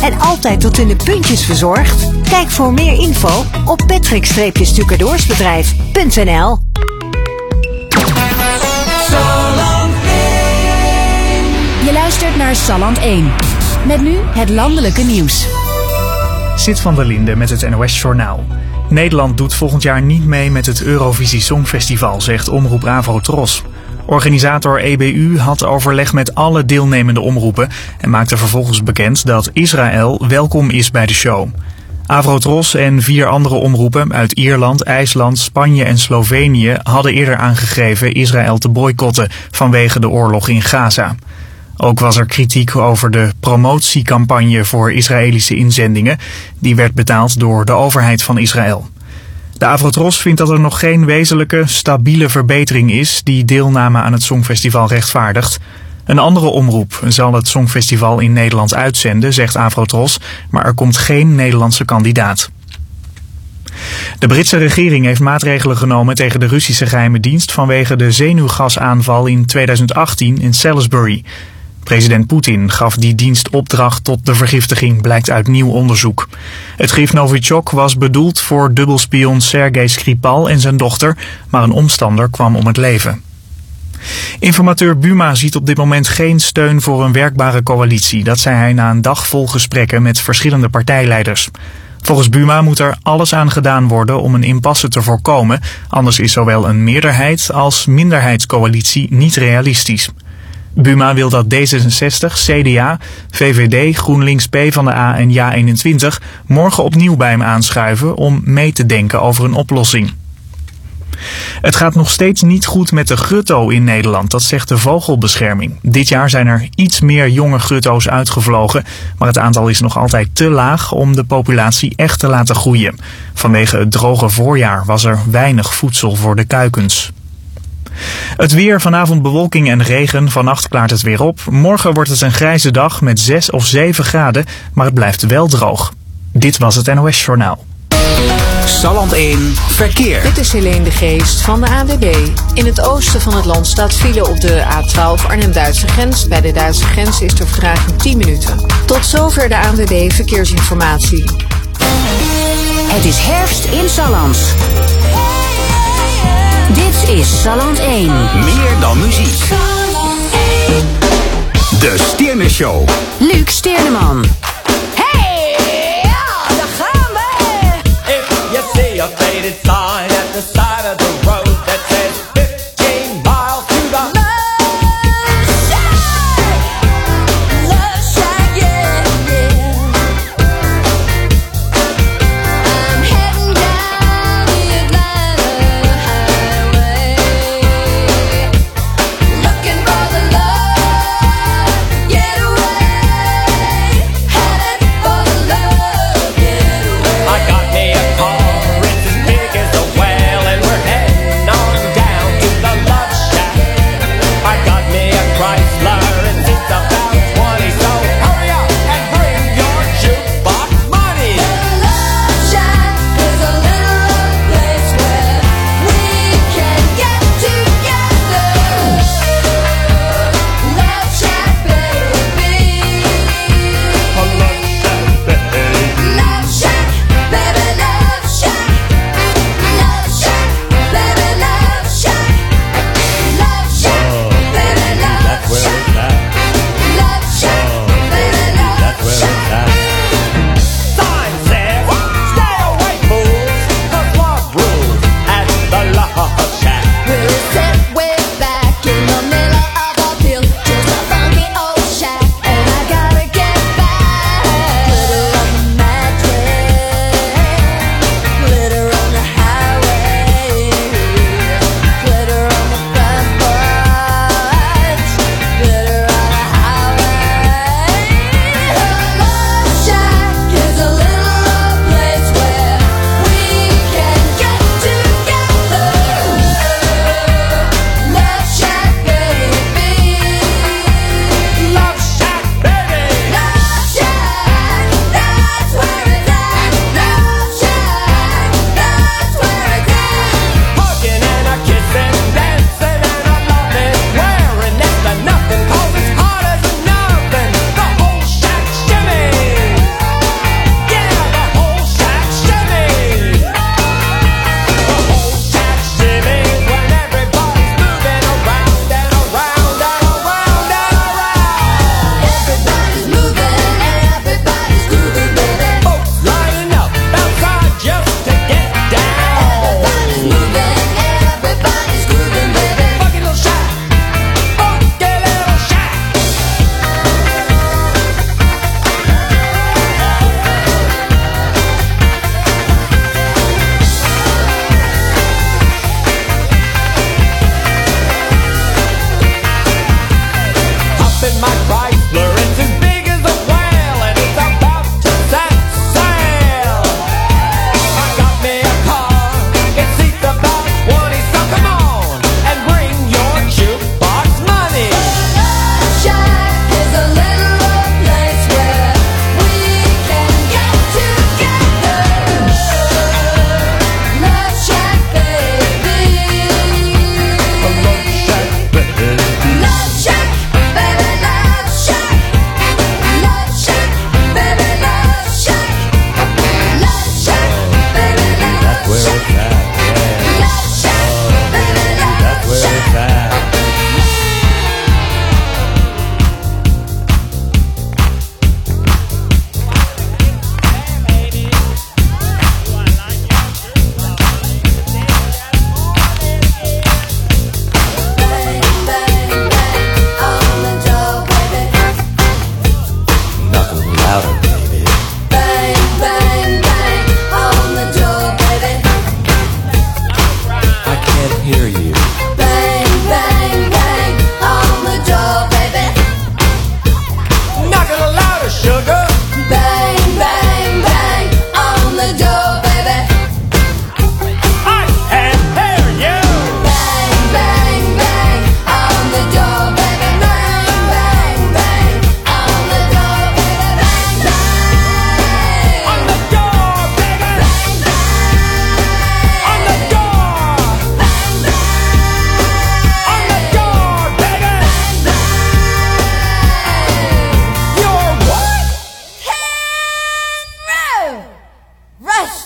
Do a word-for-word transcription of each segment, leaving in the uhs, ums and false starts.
en altijd tot in de puntjes verzorgd? Kijk voor meer info op patrick-stucadoorsbedrijf punt n l. Je luistert naar Salland één. Met nu het landelijke nieuws. Sid van der Linde met het N O S-journaal. Nederland doet volgend jaar niet mee met het Eurovisie Songfestival, zegt omroep Avrotros. Organisator E B U had overleg met alle deelnemende omroepen en maakte vervolgens bekend dat Israël welkom is bij de show. Avrotros en vier andere omroepen uit Ierland, IJsland, Spanje en Slovenië hadden eerder aangegeven Israël te boycotten vanwege de oorlog in Gaza. Ook was er kritiek over de promotiecampagne voor Israëlische inzendingen. Die werd betaald door de overheid van Israël. De Avrotros vindt dat er nog geen wezenlijke, stabiele verbetering is die deelname aan het Songfestival rechtvaardigt. Een andere omroep zal het Songfestival in Nederland uitzenden, zegt Avrotros, maar er komt geen Nederlandse kandidaat. De Britse regering heeft maatregelen genomen tegen de Russische geheime dienst vanwege de zenuwgasaanval in tweeduizend achttien in Salisbury. President Poetin gaf die dienst opdracht tot de vergiftiging, blijkt uit nieuw onderzoek. Het gif Novichok was bedoeld voor dubbelspion Sergei Skripal en zijn dochter, maar een omstander kwam om het leven. Informateur Buma ziet op dit moment geen steun voor een werkbare coalitie. Dat zei hij na een dag vol gesprekken met verschillende partijleiders. Volgens Buma moet er alles aan gedaan worden om een impasse te voorkomen. Anders is zowel een meerderheid als minderheidscoalitie niet realistisch. Buma wil dat D zesenzestig, C D A, V V D, GroenLinks, PvdA en Ja eenentwintig morgen opnieuw bij hem aanschuiven om mee te denken over een oplossing. Het gaat nog steeds niet goed met de grutto in Nederland, dat zegt de Vogelbescherming. Dit jaar zijn er iets meer jonge grutto's uitgevlogen, maar het aantal is nog altijd te laag om de populatie echt te laten groeien. Vanwege het droge voorjaar was er weinig voedsel voor de kuikens. Het weer, vanavond bewolking en regen, vannacht klaart het weer op. Morgen wordt het een grijze dag met zes of zeven graden, maar het blijft wel droog. Dit was het N O S-journaal. Salland één Verkeer. Dit is Helene de Geest van de A N W B. In het oosten van het land staat file op de A twaalf Arnhem-Duitse grens. Bij de Duitse grens is de vertraging tien minuten. Tot zover de A N W B Verkeersinformatie. Het is herfst in Salland. Dit is Salland één. Meer dan muziek. De Stearne Show. Luc Stearneman. Hey, ja, daar gaan we! If you see a faded sign at the side of the road that says fifteen miles to the Love Shack, Love Shack, yeah, yeah. I'm heading down the Atlanta highway, looking for the love getaway. Hey,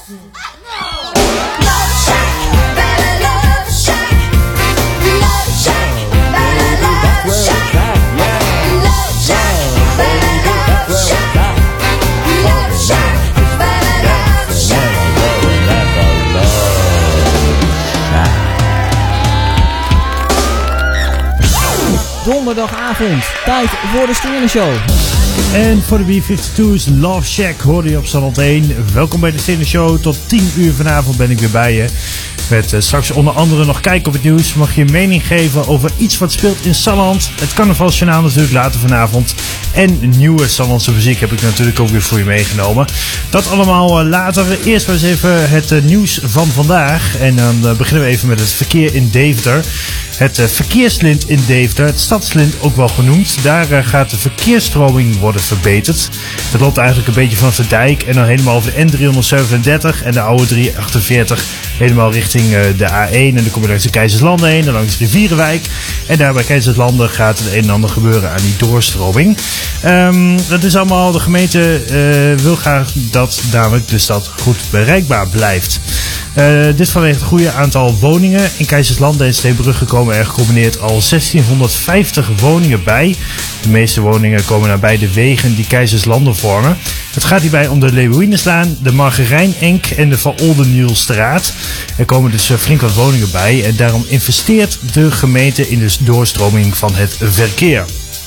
Donderdagavond, tijd voor de Sternenshow. En voor de B vijfentwintig's Love Shack hoorde je op Salland één. Welkom bij de Sternenshow. Tot tien uur vanavond ben ik weer bij je. Met uh, straks onder andere nog kijken op het nieuws. Mag je een mening geven over iets wat speelt in Salland. Het carnavalsjournaal natuurlijk later vanavond. En nieuwe Sallandse muziek heb ik natuurlijk ook weer voor je meegenomen. Dat allemaal uh, later. Eerst maar eens even het uh, nieuws van vandaag. En dan uh, beginnen we even met het verkeer in Deventer. Het uh, verkeerslint in Deventer, het stadslint ook wel genoemd. Daar uh, gaat de verkeersstroming worden verbeterd. Dat loopt eigenlijk een beetje vanaf de dijk en dan helemaal over de N driehonderdzevenendertig en de oude driehonderdachtenveertig. Helemaal richting uh, de A één en dan kom je langs de Keizerslanden heen en langs Rivierenwijk. En daar bij Keizerslanden gaat het een en ander gebeuren aan die doorstroming. Um, dat is allemaal, de gemeente uh, wil graag dat namelijk de stad goed bereikbaar blijft. Uh, dit vanwege het goede aantal woningen. In Keizerslanden en Steenbrugge komen er gecombineerd al zestienhonderdvijftig woningen bij. De meeste woningen komen nabij de wegen die Keizerslanden vormen. Het gaat hierbij om de Leeuwinenslaan, de Margerijnenk en de Van Oldennielstraat. Er komen dus flink wat woningen bij en daarom investeert de gemeente in de doorstroming van het verkeer.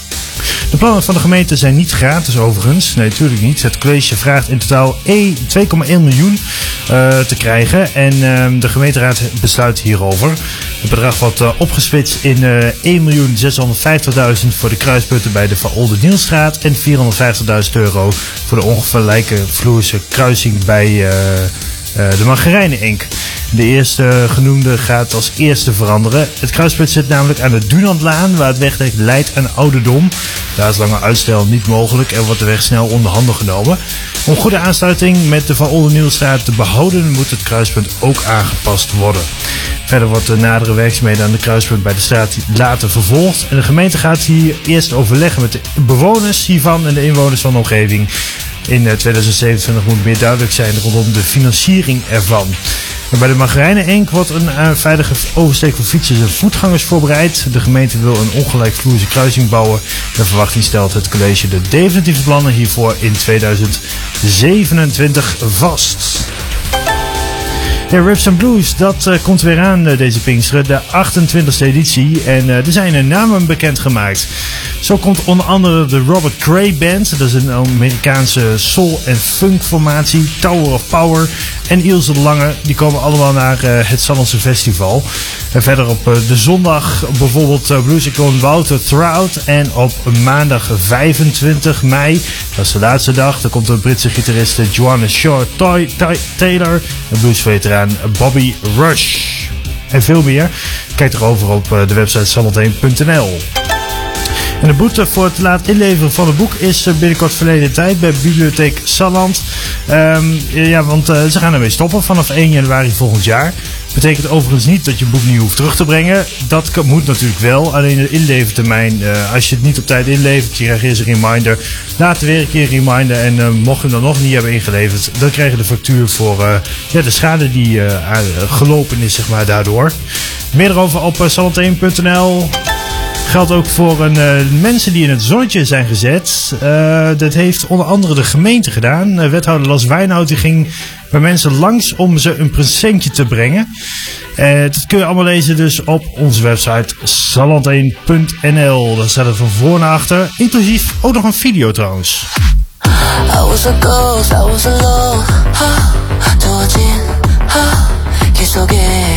De plannen van de gemeente zijn niet gratis overigens. Nee, natuurlijk niet. Het college vraagt in totaal twee komma één miljoen uh, te krijgen. En uh, de gemeenteraad besluit hierover. Het bedrag wordt uh, opgesplitst in uh, één miljoen zeshonderdvijftigduizend voor de kruispunten bij de Van Oldennielstraat. En vierhonderdvijftigduizend euro voor de ongelijke vloerse kruising bij uh, uh, de Margerijnenk. De eerste genoemde gaat als eerste veranderen. Het kruispunt zit namelijk aan de Dunantlaan, waar het wegdek leidt aan ouderdom. Daar is lange uitstel niet mogelijk en wordt de weg snel onder handen genomen. Om goede aansluiting met de Van Oldennielstraat te behouden, moet het kruispunt ook aangepast worden. Verder wordt de nadere werkzaamheden aan de kruispunt bij de straat later vervolgd. En de gemeente gaat hier eerst overleggen met de bewoners hiervan en de inwoners van de omgeving. In tweeduizend zevenentwintig moet meer duidelijk zijn rondom de financiering ervan. En bij de Margerijnenenk wordt een uh, veilige oversteek voor fietsers en voetgangers voorbereid. De gemeente wil een ongelijkvloerse kruising bouwen. De verwachting stelt het college de definitieve plannen hiervoor in tweeduizend zevenentwintig vast. Ja, Rips and Blues, dat uh, komt weer aan uh, deze Pinksteren, de achtentwintigste editie. En uh, er zijn er namen bekendgemaakt. Zo komt onder andere de Robert Cray Band, dat is een Amerikaanse soul- en funk-formatie, Tower of Power en Ilse de Lange. Die komen allemaal naar uh, het Sallandse Festival. En verder op uh, de zondag bijvoorbeeld uh, bluesicoon Wouter Trout. En op maandag vijfentwintig mei, dat is de laatste dag, dan komt de Britse gitarist Joanna Shaw Taylor en bluesveteraan Bobby Rush. En veel meer. Kijk erover op uh, de website salland één punt n l. En de boete voor het laat inleveren van het boek is binnenkort verleden tijd bij Bibliotheek Salland. Um, ja, want uh, ze gaan ermee stoppen vanaf één januari volgend jaar. Betekent overigens niet dat je boek niet hoeft terug te brengen. Dat kan, moet natuurlijk wel. Alleen de inlevertermijn, uh, als je het niet op tijd inlevert, je krijgt eerst een reminder. Later weer een keer een reminder. En uh, mocht je hem dan nog niet hebben ingeleverd, dan krijg je de factuur voor uh, ja, de schade die uh, gelopen is, zeg maar, daardoor. Meer erover op uh, salland één punt n l. Geldt ook voor een, uh, mensen die in het zonnetje zijn gezet. Uh, dat heeft onder andere de gemeente gedaan. Uh, wethouder Las Wijnhout die ging bij mensen langs om ze een presentje te brengen. Uh, dat kun je allemaal lezen dus op onze website salland één punt n l. Daar staat het van voor naar achter. Inclusief ook nog een video trouwens. I was a ghost, I was alone. 도와진 길 속에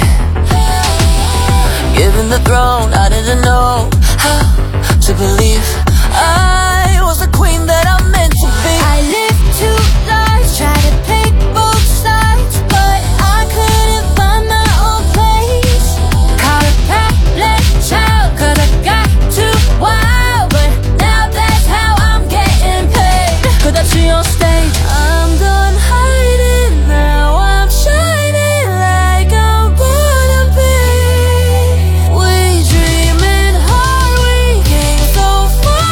Given the throne, I didn't know how to believe I was the queen that I meant to be. I lived two lives, tried to pick both sides, but I couldn't find my own place. Caught a patless child, cause I got too wild, but now that's how I'm getting paid. 끝없이 on stage, I'm done hiding, now I'm shining like I'm born to be. We dreaming hard, we came so far.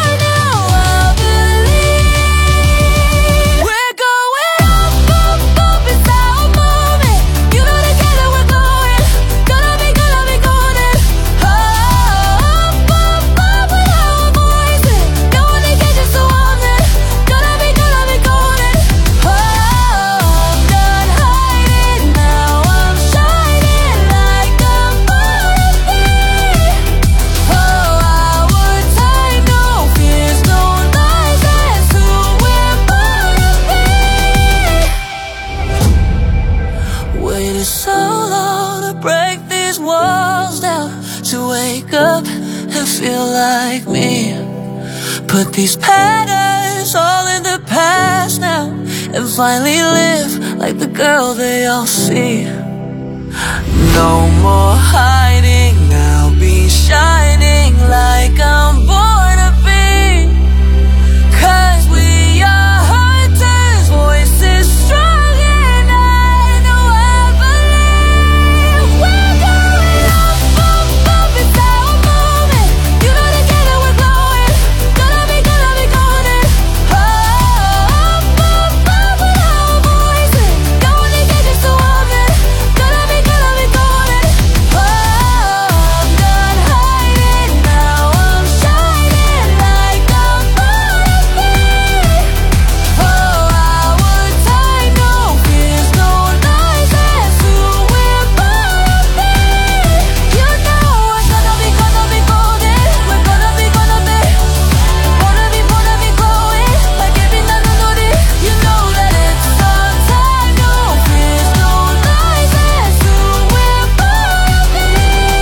feel like me. Put these patterns all in the past now, and finally live like the girl they all see. No more hiding, I'll be shining like I'm born to be. Cause we are hunters, voices strong, and I know I believe we're going up, up, up, it's how I'm moving. You know together we're glowing, gonna be, gonna be golden. Up, up, up with our voices, going to get you so often. Gonna be, gonna be golden. Oh, I'm done hiding, now I'm shining like I'm born to be. Oh, our time, no fears, no lies, that's who we're born to be. You know we're gonna be, gonna be golden. We're gonna be, gonna be, gonna be, gonna be glowing like every night I know this. You know that it's our time, no fears, no lies, that's who we're born to be.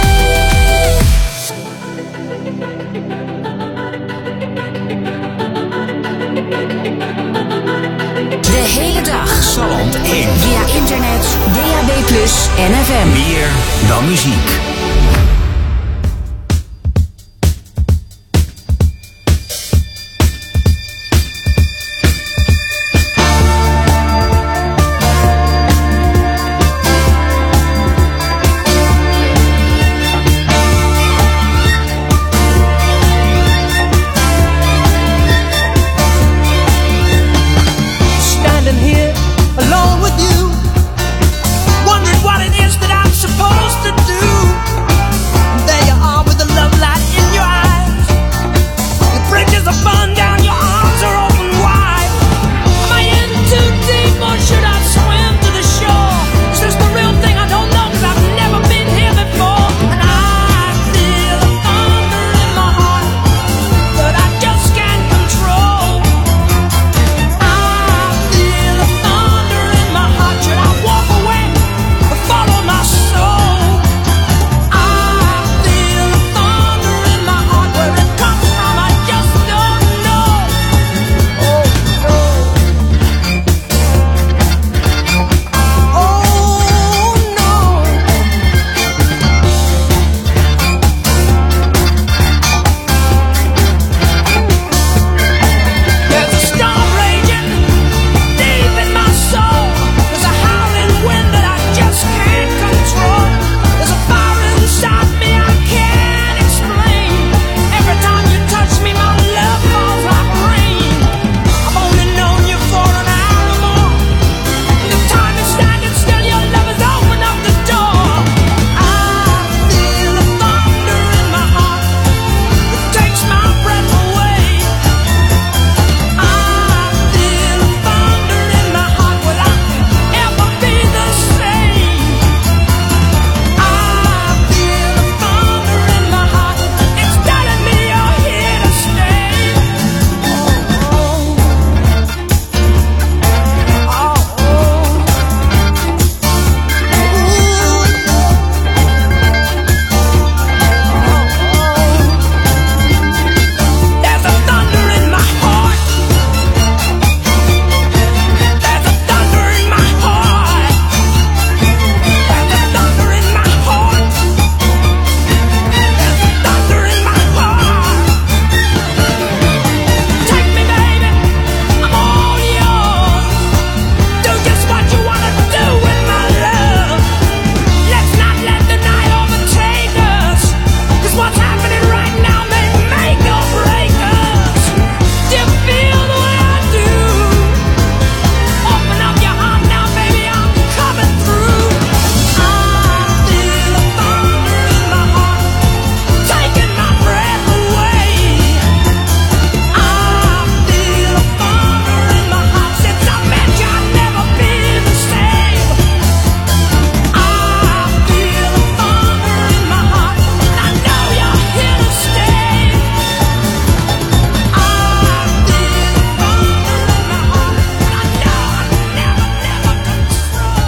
De hele dag. Salland één. Via internet, D A B plus, en F M. Meer dan muziek. Standing here alone with you, wondering what it is that I'm supposed to do.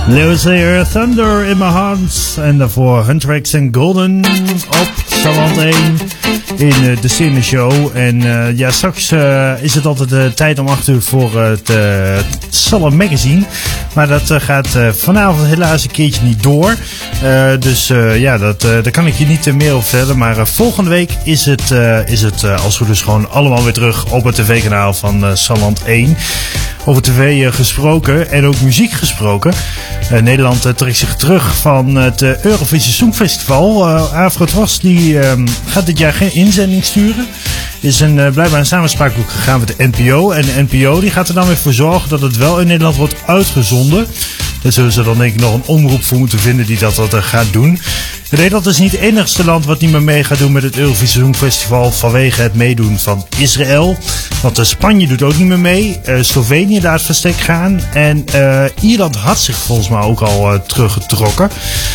Lewis Air, Thunder in My Hands. En daarvoor Huntrix and Golden op Salland één in uh, de Cine Show. En uh, ja, straks uh, is het altijd uh, tijd om acht uur voor uh, het uh, Salland Magazine. Maar dat uh, gaat uh, vanavond helaas een keertje niet door. Uh, dus uh, ja, dat, uh, daar kan ik je niet uh, meer over vertellen. Maar uh, volgende week is het, uh, is het uh, als het goed is gewoon allemaal weer terug op het tv-kanaal van uh, Salland één. Over tv uh, gesproken en ook muziek gesproken. Uh, Nederland uh, trekt zich terug van het uh, Eurovisie Songfestival. Uh, Afrotros die uh, gaat dit jaar geen inzending sturen. Is een, uh, blijkbaar een samenspraak ook gegaan met de N P O. En de N P O die gaat er dan weer voor zorgen dat het wel in Nederland wordt uitgezonden. Daar zullen ze dan denk ik nog een omroep voor moeten vinden die dat, dat uh, gaat doen. Nederland is niet het enigste land wat niet meer mee gaat doen met het Eurovisie Songfestival vanwege het meedoen van Israël. Want uh, Spanje doet ook niet meer mee. Uh, Slovenië laat verstek gaan. En uh, Ierland had zich volgens mij ook al uh, teruggetrokken.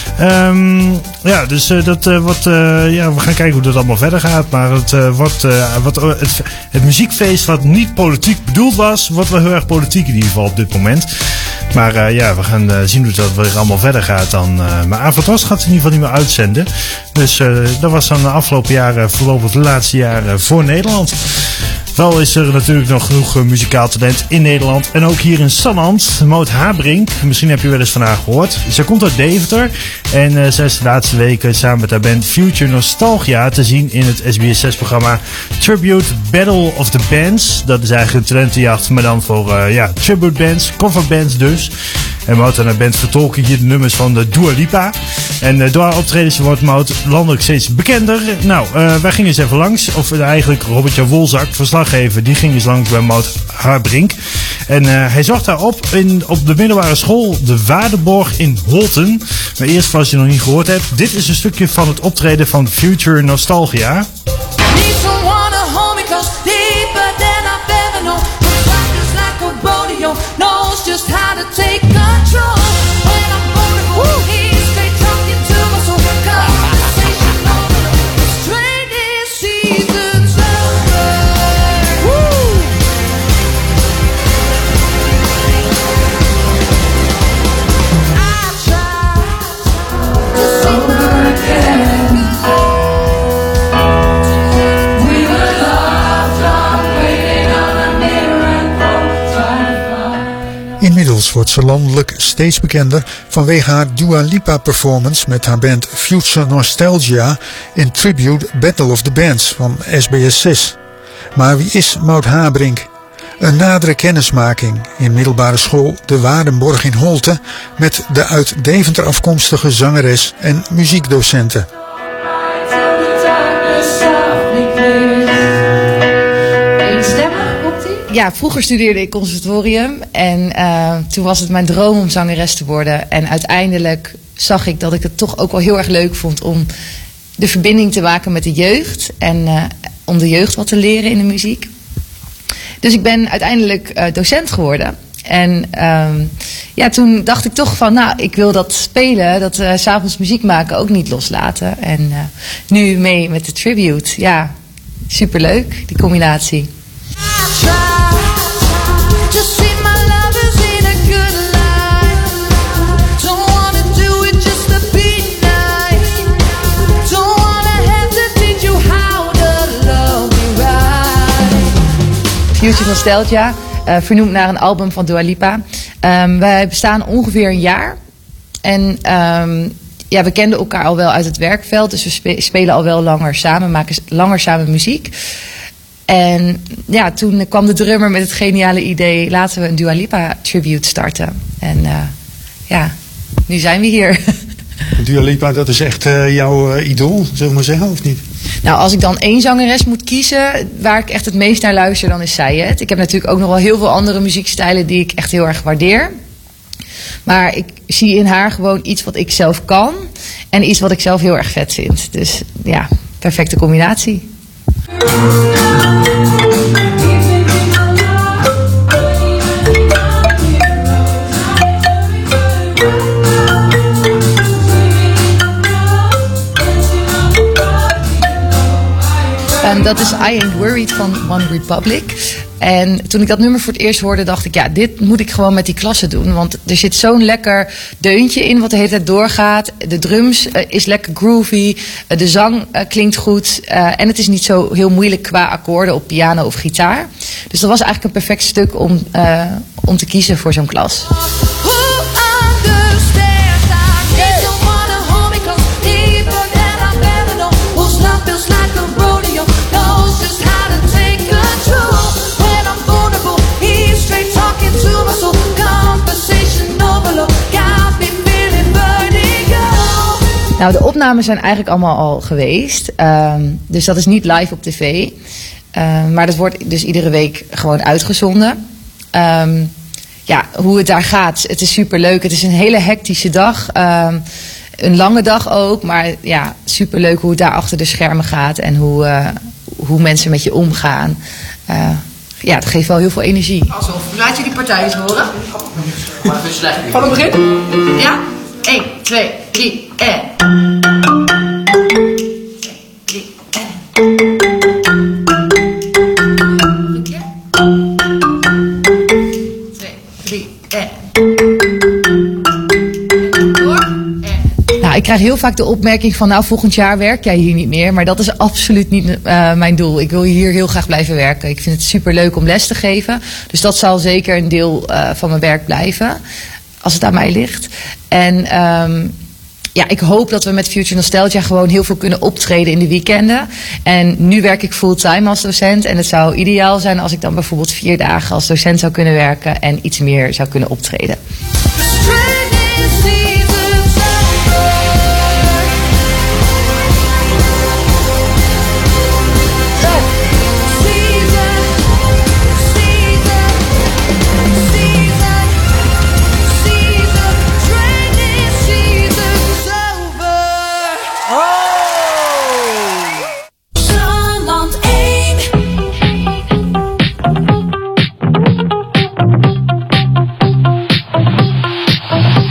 Um, ja, dus uh, dat uh, wordt, uh, ja, we gaan kijken hoe dat allemaal verder gaat. Maar het, uh, wordt, uh, wat, uh, het, het muziekfeest wat niet politiek bedoeld was, wordt wel heel erg politiek in ieder geval op dit moment. Maar uh, ja, we gaan uh, zien hoe dat weer allemaal verder gaat dan. Uh, maar Avondras gaat in ieder geval niet meer uitzenden. Dus uh, dat was dan de afgelopen jaren, voorlopig de laatste jaren voor Nederland. Wel is er natuurlijk nog genoeg uh, muzikaal talent in Nederland. En ook hier in Salland. Maud Habrink, misschien heb je wel eens van haar gehoord. Zij komt uit Deventer. En uh, zij is de laatste weken samen met haar band Future Nostalgia te zien in het S B S zes-programma Tribute Battle of the Bands. Dat is eigenlijk een talentenjacht, maar dan voor uh, ja, tribute bands, coverbands dus. En Maud en haar band vertolken hier de nummers van de Dua Lipa. En uh, door haar optredens wordt Maud landelijk steeds bekender. Nou, uh, wij gingen eens even langs. Of uh, eigenlijk Robert-Jan Wolzak, verslaggever, die ging eens langs bij Maud Habrink. En uh, hij zocht haar op in, op de middelbare school De Waardenborg in Holten. Maar eerst, als je nog niet gehoord hebt, dit is een stukje van het optreden van Future Nostalgia. Knows just how to take control. When I'm vulnerable, he's straight talking to my soul. Conversation over, training season's over. Woo! I tried to sing her again. We were lost, I'm waiting on a mirror and Inmiddels wordt ze landelijk steeds bekender vanwege haar Dua Lipa performance met haar band Future Nostalgia in Tribute Battle of the Bands van S B S zes. Maar wie is Maud Habrink? Een nadere kennismaking in middelbare school De Waardenborg in Holten met de uit Deventer afkomstige zangeres en muziekdocenten. Ja, vroeger studeerde ik conservatorium en uh, toen was het mijn droom om zangeres te worden. En uiteindelijk zag ik dat ik het toch ook wel heel erg leuk vond om de verbinding te maken met de jeugd. En uh, om de jeugd wat te leren in de muziek. Dus ik ben uiteindelijk uh, docent geworden. En uh, ja, toen dacht ik toch van, nou, ik wil dat spelen, dat uh, 's avonds muziek maken ook niet loslaten. En uh, nu mee met de tribute. Ja, superleuk, die combinatie. Future Nostalgia, uh, vernoemd naar een album van Dua Lipa. Um, wij bestaan ongeveer een jaar. En um, ja, we kenden elkaar al wel uit het werkveld. Dus we spe- spelen al wel langer samen, maken langer samen muziek. En ja, toen kwam de drummer met het geniale idee, laten we een Dua Lipa tribute starten. En uh, ja, nu zijn we hier. Dua Lipa, dat is echt uh, jouw uh, idool, zullen we maar zeggen, of niet? Nou, als ik dan één zangeres moet kiezen waar ik echt het meest naar luister, dan is zij het. Ik heb natuurlijk ook nog wel heel veel andere muziekstijlen die ik echt heel erg waardeer. Maar ik zie in haar gewoon iets wat ik zelf kan en iets wat ik zelf heel erg vet vind. Dus ja, perfecte combinatie. Um, dat is I Ain't Worried van One Republic. En toen ik dat nummer voor het eerst hoorde, dacht ik, ja, dit moet ik gewoon met die klasse doen. Want er zit zo'n lekker deuntje in wat de hele tijd doorgaat. De drums uh, is lekker groovy. Uh, de zang uh, klinkt goed. Uh, en het is niet zo heel moeilijk qua akkoorden op piano of gitaar. Dus dat was eigenlijk een perfect stuk om, uh, om te kiezen voor zo'n klas. Nou, de opnames zijn eigenlijk allemaal al geweest. Um, dus dat is niet live op tv. Uh, maar dat wordt dus iedere week gewoon uitgezonden. Um, ja, hoe het daar gaat, het is superleuk. Het is een hele hectische dag. Um, een lange dag ook. Maar ja, superleuk hoe het daar achter de schermen gaat. En hoe, uh, hoe mensen met je omgaan. Uh, ja, het geeft wel heel veel energie. Alsof, laat je die partij eens horen. Van het begin? Ja? één, twee, drie en... drie en... Nog een keer. twee, drie en... Door en... Nou, ik krijg heel vaak de opmerking van, nou, volgend jaar werk jij hier niet meer. Maar dat is absoluut niet uh, mijn doel. Ik wil hier heel graag blijven werken. Ik vind het superleuk om les te geven. Dus dat zal zeker een deel uh, van mijn werk blijven. Als het aan mij ligt. En um, ja, ik hoop dat we met Future Nostalgia gewoon heel veel kunnen optreden in de weekenden. En nu werk ik fulltime als docent. En het zou ideaal zijn als ik dan bijvoorbeeld vier dagen als docent zou kunnen werken. En iets meer zou kunnen optreden. Oh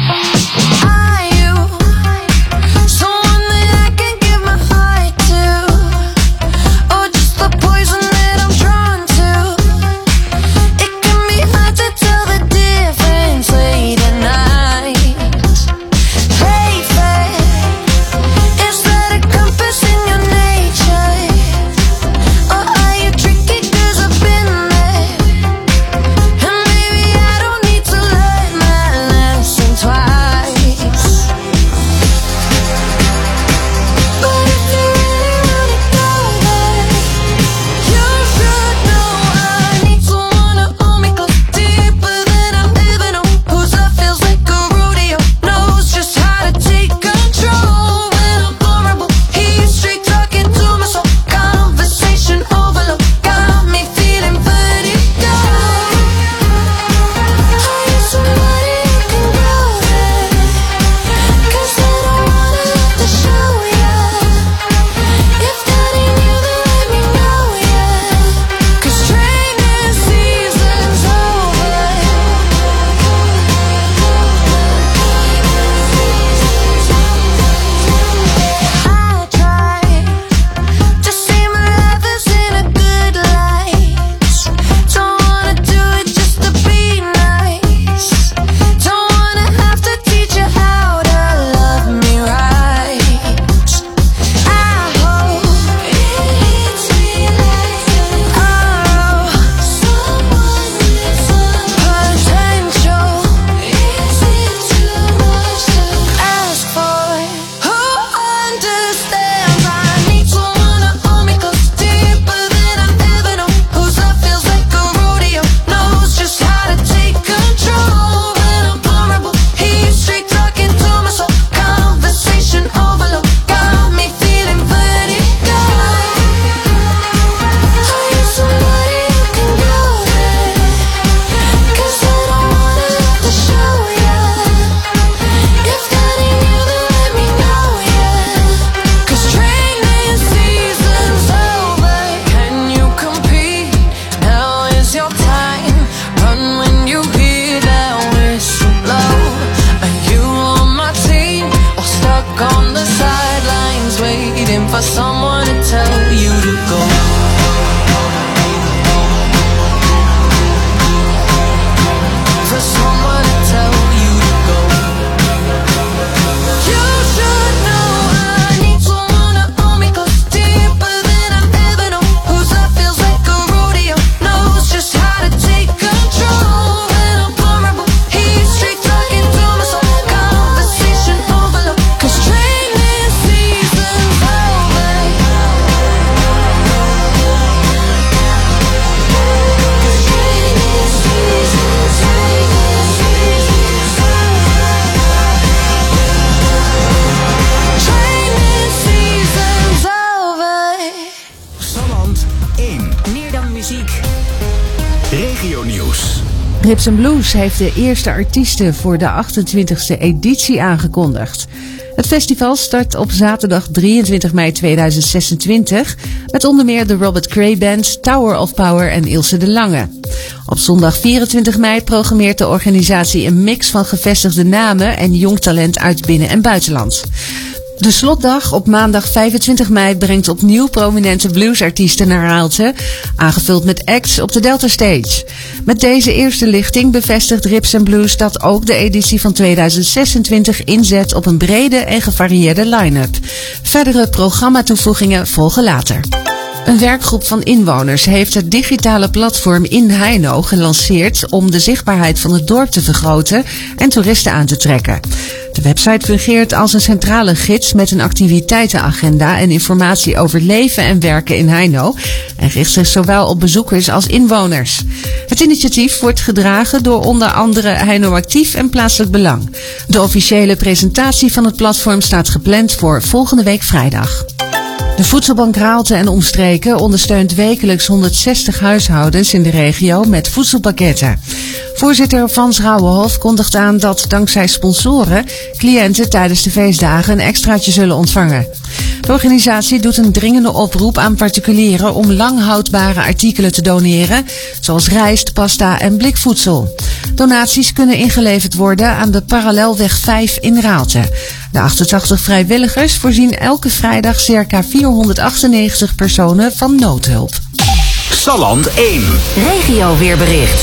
Rips and Blues heeft de eerste artiesten voor de achtentwintigste editie aangekondigd. Het festival start op zaterdag drieëntwintig mei tweeduizend zesentwintig met onder meer de Robert Cray Band, Tower of Power en Ilse de Lange. Op zondag vierentwintig mei programmeert de organisatie een mix van gevestigde namen en jong talent uit binnen- en buitenland. De slotdag op maandag vijfentwintig mei brengt opnieuw prominente bluesartiesten naar Aalten, aangevuld met acts op de Delta Stage. Met deze eerste lichting bevestigt Rips and Blues dat ook de editie van tweeduizend zesentwintig inzet op een brede en gevarieerde line-up. Verdere programmatoevoegingen volgen later. Een werkgroep van inwoners heeft het digitale platform In Heino gelanceerd om de zichtbaarheid van het dorp te vergroten en toeristen aan te trekken. De website fungeert als een centrale gids met een activiteitenagenda en informatie over leven en werken in Heino en richt zich zowel op bezoekers als inwoners. Het initiatief wordt gedragen door onder andere Heino Actief en Plaatselijk Belang. De officiële presentatie van het platform staat gepland voor volgende week vrijdag. De Voedselbank Raalte en omstreken ondersteunt wekelijks honderdzestig huishoudens in de regio met voedselpakketten. Voorzitter Vans Rauwenhof kondigt aan dat dankzij sponsoren cliënten tijdens de feestdagen een extraatje zullen ontvangen. De organisatie doet een dringende oproep aan particulieren om lang houdbare artikelen te doneren, zoals rijst, pasta en blikvoedsel. Donaties kunnen ingeleverd worden aan de Parallelweg vijf in Raalte. De achtentachtig vrijwilligers voorzien elke vrijdag circa vierhonderdachtennegentig personen van noodhulp. Salland één. Regio weerbericht.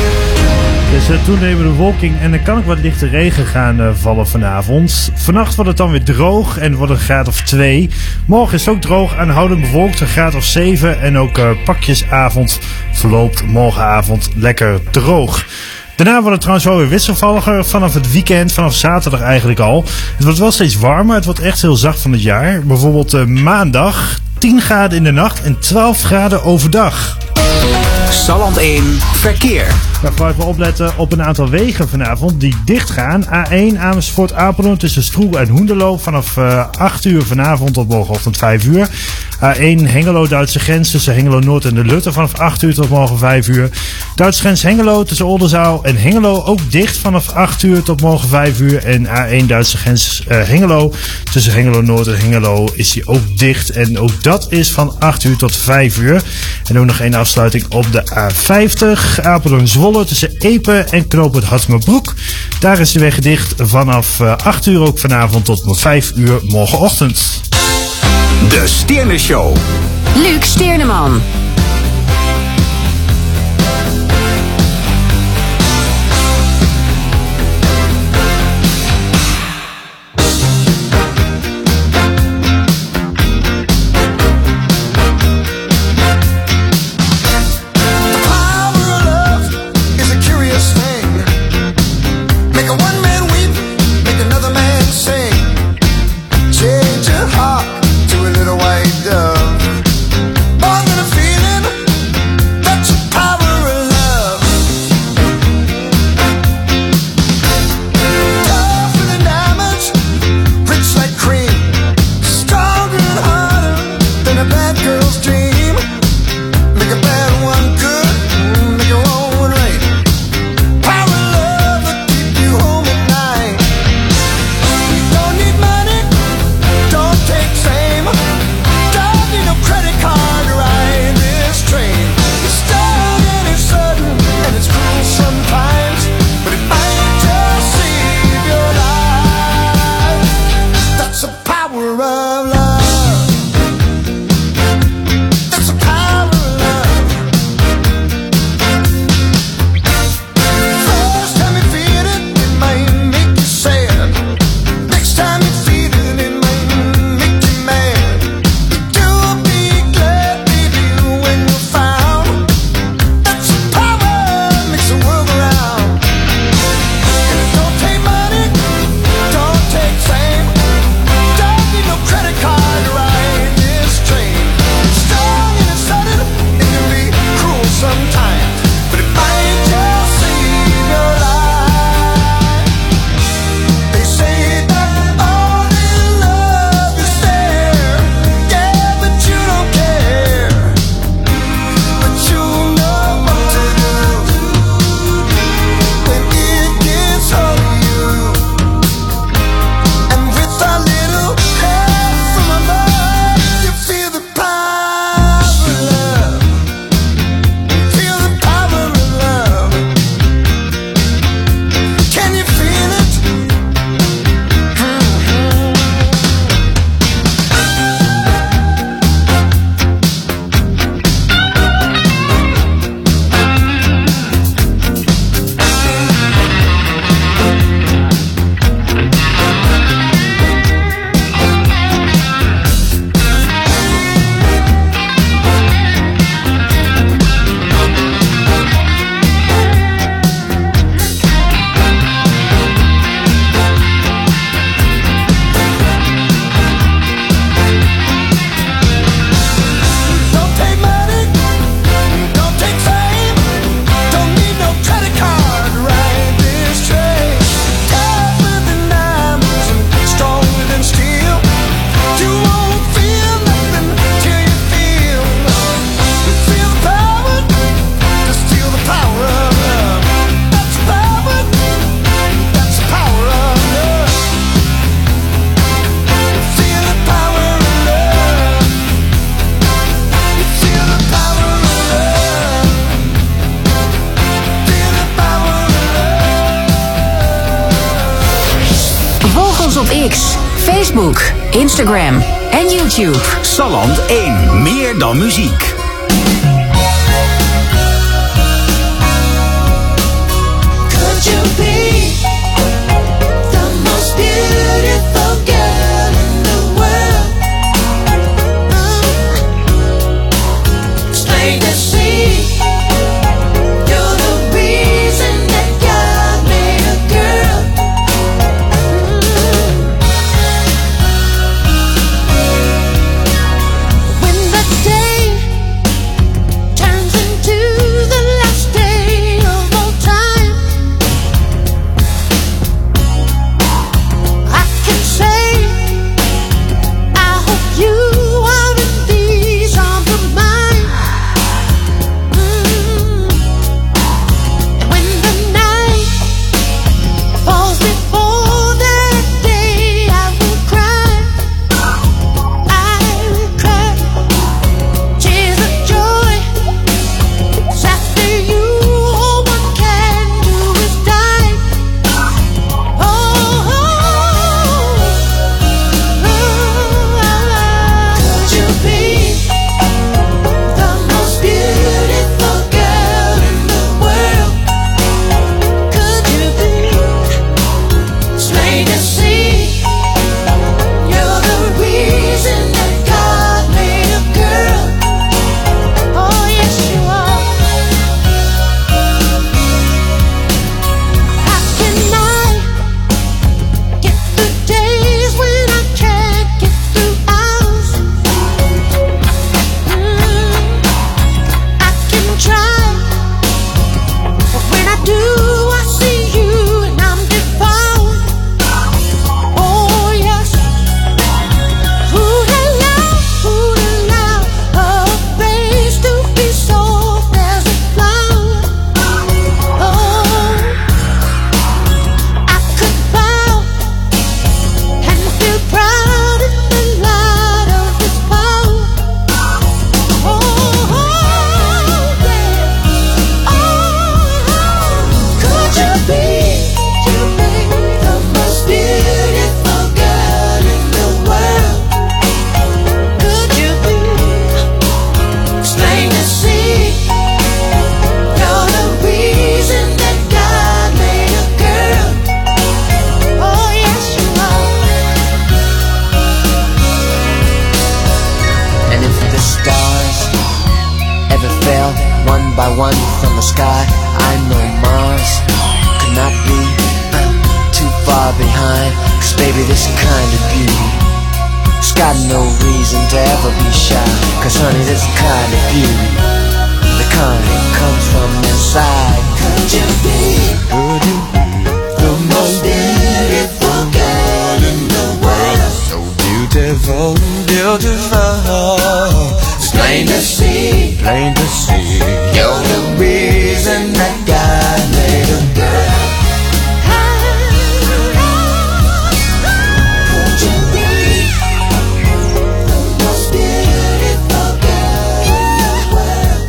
Dus uh, toenemende bewolking en er kan ook wat lichte regen gaan uh, vallen vanavond. Vannacht wordt het dan weer droog en wordt een graad of twee. Morgen is het ook droog, aanhoudend bewolkt, een graad of zeven. En ook uh, pakjesavond verloopt morgenavond lekker droog. Daarna wordt het trouwens wel weer wisselvalliger vanaf het weekend, vanaf zaterdag eigenlijk al. Het wordt wel steeds warmer, het wordt echt heel zacht van het jaar. Bijvoorbeeld uh, maandag tien graden in de nacht en twaalf graden overdag. Salland één verkeer. Daar gaan we opletten op een aantal wegen vanavond die dicht gaan. A één Amersfoort Apeldoorn tussen Stroe en Hoenderloo vanaf uh, acht uur vanavond tot morgenochtend vijf uur. A één Hengelo Duitse grens tussen Hengelo Noord en de Lutte vanaf acht uur tot morgen vijf uur. Duitse grens Hengelo tussen Oldenzaal en Hengelo ook dicht vanaf acht uur tot morgen vijf uur. En A één Duitse grens uh, Hengelo tussen Hengelo Noord en Hengelo is die ook dicht. En ook dat is van acht uur tot vijf uur. En ook nog één afsluiting op de A vijftig Apeldoorn Zwolle tussen Epe en knooppunt Hartmerbroek. Daar is de weg dicht vanaf uh, acht uur ook vanavond tot vijf uur morgenochtend. De Steerne Show. Luc Steerneman. Change your heart to a little white dove. More than a feeling. op X, Facebook, Instagram en YouTube. Salland één, meer dan muziek. Could you be the most beautiful girl in the world? It's plain to see you're the reason that God made a girl. When the day turns into the last day of all time, I can say I hope you are in these arms of mine. Mm. And when the night falls before that day, I will cry, I will cry tears of joy. 'Cause after you, all one can do is die. Oh, oh, oh. Could you be the most beautiful girl in the world? Could you be? It's plain to see you're the reason that God made a girl. Oh, yes, you are. How can I get through days when I can't get through hours? Mm, I can try, but when I do, I see you and I'm devoured. Oh, yes. Who'd allow, who'd allow a face to be soft as a flower? Oh, I could bow and feel proud in the light of His power. Oh, oh, yeah. Oh, could you be, you be the most beautiful girl in the world? Could you be? It's plain to see you're the reason that God made a girl. Oh, yes, you are. And if the stars ever fell one by one from the sky, I know Mars could not be uh, too far behind. 'Cause baby, this kind of beauty, it's got no reason to ever be shy. 'Cause honey, this kind of beauty, the kind that comes from inside. Could you be Could you the most beautiful girl in the world? so beautiful, beautiful? It's plain to see Plain to see you're the reason that God made a girl. Could you be the most beautiful girl in the world?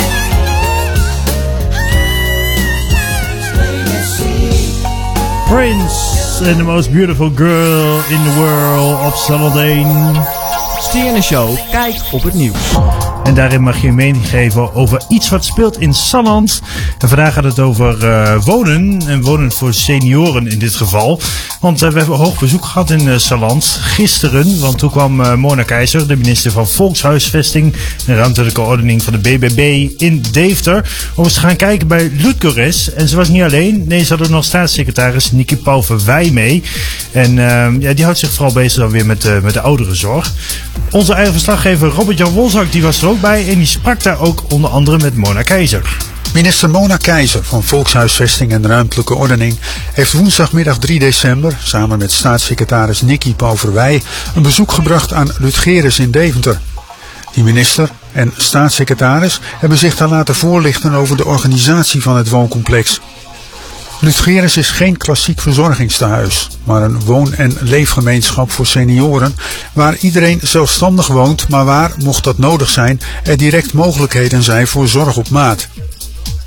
It's plain to see. Prince and the most beautiful girl in the world op Salland één. Stierenne Show, kijk op het nieuws. En daarin mag je een mening geven over iets wat speelt in Salland. En vandaag gaat het over uh, wonen. En wonen voor senioren in dit geval. Want uh, we hebben hoog bezoek gehad in uh, Salland gisteren. Want toen kwam uh, Mona Keizer, de minister van Volkshuisvesting en Ruimtelijke Ordening van de B B B in Deventer. Om eens te gaan kijken bij Lutgers. En ze was niet alleen. Nee, ze had ook nog staatssecretaris Nicky Pauverwij mee. En uh, ja, die houdt zich vooral bezig dan weer met, uh, met de ouderenzorg. Onze eigen verslaggever Robert-Jan Wolzak die was er ook bij. En die sprak daar ook onder andere met Mona Keizer. Minister Mona Keizer van Volkshuisvesting en Ruimtelijke Ordening heeft woensdagmiddag drie december samen met staatssecretaris Nicky Pauverwij een bezoek gebracht aan Lutgers in Deventer. Die minister en staatssecretaris hebben zich daar laten voorlichten over de organisatie van het wooncomplex. Lutgers is geen klassiek verzorgingstehuis, maar een woon- en leefgemeenschap voor senioren waar iedereen zelfstandig woont, maar waar, mocht dat nodig zijn, er direct mogelijkheden zijn voor zorg op maat.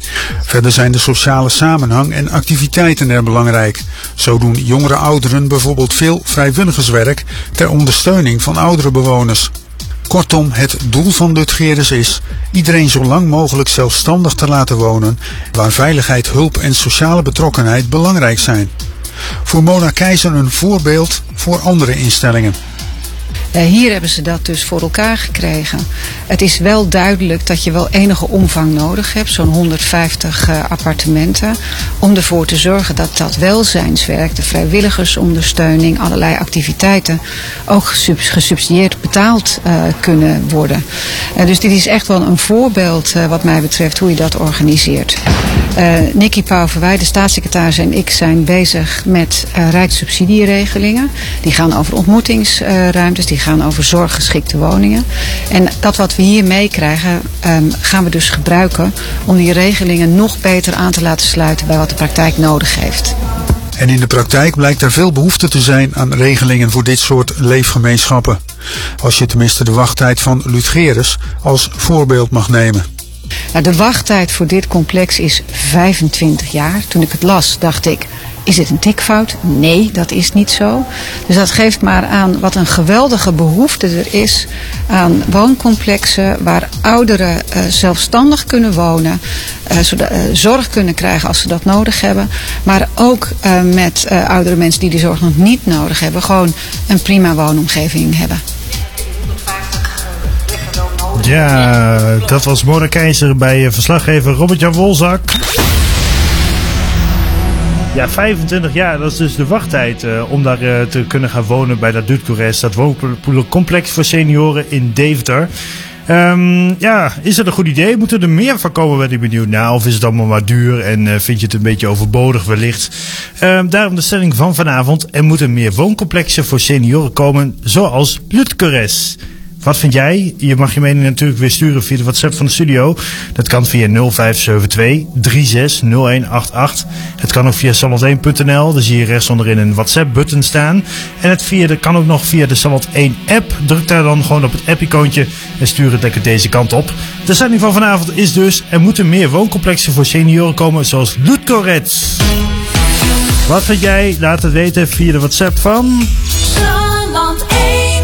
Verder zijn de sociale samenhang en activiteiten er belangrijk. Zo doen jongere ouderen bijvoorbeeld veel vrijwilligerswerk ter ondersteuning van oudere bewoners. Kortom, het doel van Lutgerus is iedereen zo lang mogelijk zelfstandig te laten wonen, waar veiligheid, hulp en sociale betrokkenheid belangrijk zijn. Voor Mona Keizer een voorbeeld voor andere instellingen. Uh, hier hebben ze dat dus voor elkaar gekregen. Het is wel duidelijk dat je wel enige omvang nodig hebt, zo'n honderdvijftig uh, appartementen, om ervoor te zorgen dat dat welzijnswerk, de vrijwilligersondersteuning, allerlei activiteiten ook gesubsidieerd betaald uh, kunnen worden. Uh, dus dit is echt wel een voorbeeld uh, wat mij betreft hoe je dat organiseert. Uh, Nicky Pauverwij, de staatssecretaris, en ik zijn bezig met uh, rijkssubsidieregelingen. Die gaan over ontmoetingsruimtes, die gaan over zorggeschikte woningen. En dat wat we hier meekrijgen, um, gaan we dus gebruiken om die regelingen nog beter aan te laten sluiten bij wat de praktijk nodig heeft. En in de praktijk blijkt er veel behoefte te zijn aan regelingen voor dit soort leefgemeenschappen. Als je tenminste de wachttijd van Lutgerus als voorbeeld mag nemen. Nou, de wachttijd voor dit complex is vijfentwintig jaar. Toen ik het las, dacht ik, is dit een tikfout? Nee, dat is niet zo. Dus dat geeft maar aan wat een geweldige behoefte er is aan wooncomplexen waar ouderen uh, zelfstandig kunnen wonen, uh, zodat, uh, zorg kunnen krijgen als ze dat nodig hebben, maar ook uh, met uh, oudere mensen die die zorg nog niet nodig hebben, gewoon een prima woonomgeving hebben. Ja, dat was Mona Keizer bij verslaggever Robert-Jan Wolzak. Ja, vijfentwintig jaar, dat is dus de wachttijd uh, om daar uh, te kunnen gaan wonen bij dat Lutgerus, dat wooncomplex voor senioren in Deventer. Um, ja, is dat een goed idee? Moeten er meer van komen, ben ik benieuwd naar? Of is het allemaal maar duur en uh, vind je het een beetje overbodig wellicht? Um, daarom de stelling van vanavond. Er moeten meer wooncomplexen voor senioren komen, zoals Lutgerus. Wat vind jij? Je mag je mening natuurlijk weer sturen via de WhatsApp van de studio. Dat kan via nul vijf zeven twee drie zes nul een acht acht. Het kan ook via salland één punt n l. Daar zie je rechts onderin een WhatsApp-button staan. En het via de, kan ook nog via de Salland één app. Druk daar dan gewoon op het app-icoontje en stuur het lekker deze kant op. De stelling van vanavond is dus: er moeten meer wooncomplexen voor senioren komen, zoals Lutgerus. Wat vind jij? Laat het weten via de WhatsApp van Salland één.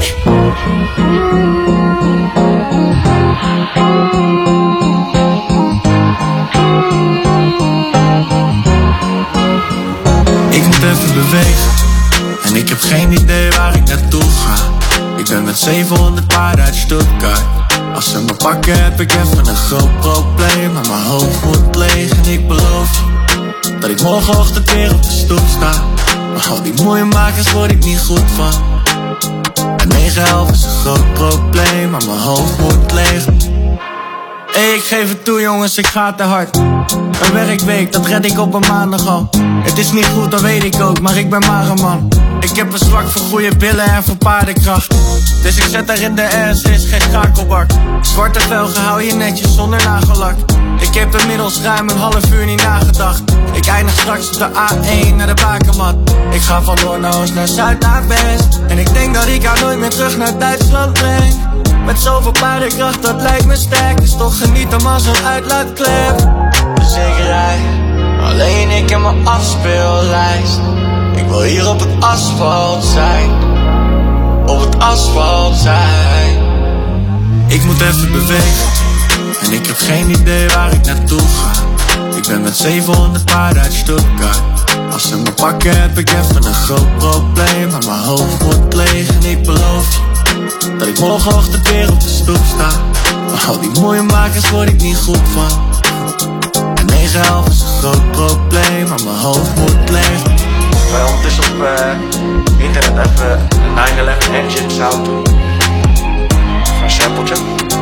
Ik moet even bewegen en ik heb geen idee waar ik naartoe ga. Ik ben met zevenhonderd paarden uit Stuttgart. Als ze me pakken heb ik even een groot probleem. Maar mijn hoofd wordt leeg en ik beloof je dat ik morgenochtend weer op de stoep sta. Maar al die mooie makers word ik niet goed van. En negen elf is een groot probleem, maar mijn hoofd wordt leeg. Hey, ik geef het toe jongens, ik ga te hard. Een werkweek, dat red ik op een maandag al. Het is niet goed, dat weet ik ook, maar ik ben maar een man. Ik heb een zwak voor goede billen en voor paardenkracht. Dus ik zet er in de R, ze is geen schakelbak. Zwarte velgen hou je netjes zonder nagellak. Ik heb inmiddels ruim een half uur niet nagedacht. Ik eindig straks op de A één naar de Bakermat. Ik ga van noord naar oost naar zuid naar west. En ik denk dat ik haar nooit meer terug naar Duitsland breng. Met zoveel paardenkracht, dat lijkt me sterk. Dus toch genieten als een uitlaatklep. Dus ik rij, alleen ik en mijn afspeellijst. Ik wil hier op het asfalt zijn. Op het asfalt zijn. Ik moet even bewegen en ik heb geen idee waar ik naartoe ga. Ik ben met zevenhonderd paarden uit Stuttgart. Als ze me pakken heb ik even een groot probleem. Maar mijn hoofd wordt leeg en ik beloof je dat ik morgenochtend weer op de stoep sta. Maar al die mooie makers word ik niet goed van. En negen elf is een groot probleem, maar mijn hoofd wordt leeg. Wij ondertussen op uh, internet even nine eleven engine sound doen. Een sampletje.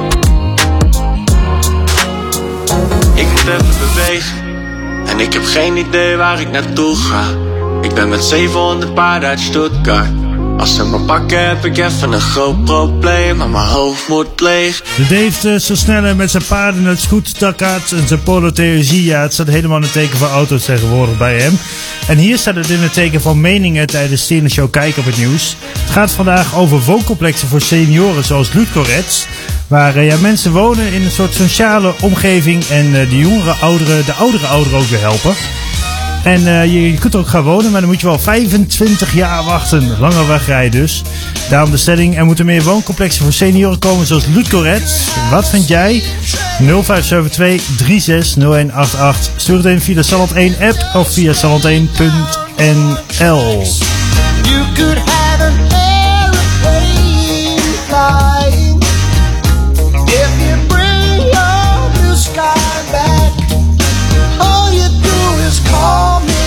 Ik moet even bewegen en ik heb geen idee waar ik naartoe ga. Ik ben met zevenhonderd paarden uit Stuttgart. Als ze me pakken heb ik even een groot probleem, maar mijn hoofd wordt leeg. De Dave uh, zo sneller met zijn paarden, het Stuttgart en zijn Polo T S I. Ja, het staat helemaal in het teken van auto's tegenwoordig bij hem. En hier staat het in het teken van meningen tijdens de Show Kijk op het nieuws. Het gaat vandaag over wooncomplexen voor senioren zoals Lutgerus. Waar uh, ja, mensen wonen in een soort sociale omgeving en uh, de jongere ouderen, de oudere ouderen ook weer helpen. En uh, je, je kunt er ook gaan wonen, maar dan moet je wel vijfentwintig jaar wachten. Lange wachtrij dus. Daarom de stelling, er moeten meer wooncomplexen voor senioren komen zoals Ludgoret. Wat vind jij? nul vijf zeven twee drie zes nul een acht acht. Stuur het in via de Salland één app of via salland één punt n l. You could have an airplane flying if you bring your blue sky back. All you do is call me.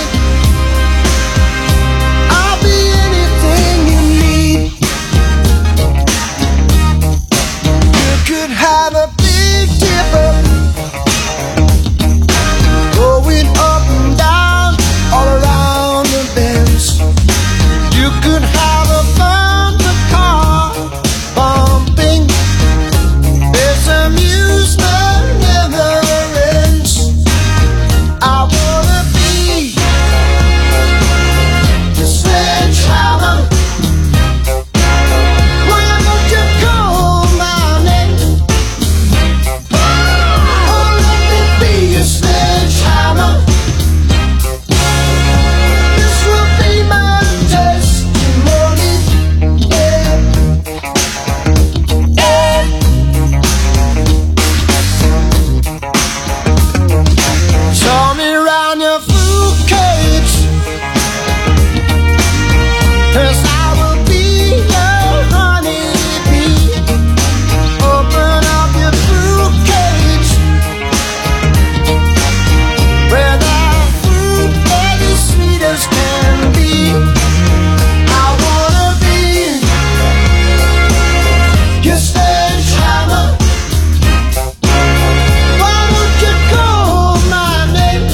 I'll be anything you need. You could have a big dipper going up and down all around the bends. You could have a thunder car bumping. There's amusement never ends. I wanna be the sledgehammer. Why don't you call my name? Oh, let me be your sledgehammer. This will be my testimony. Yeah. Yeah. Show me round your fruit cage, 'cause I will be your honeybee. Open up your fruit cage, where the fruit is as sweet as can be. I wanna be your sledgehammer. Why don't you call my name?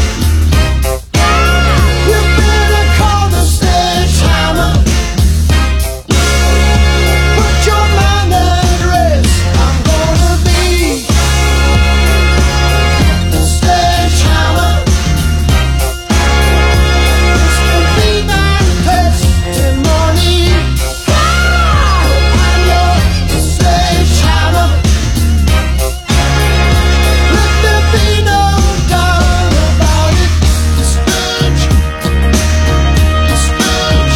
You better call the sledgehammer. Put your mind at rest. I'm gonna be the sledgehammer. This will be my testimony. I'm your sledgehammer. Let there be no doubt about it. The sledge, the sledge,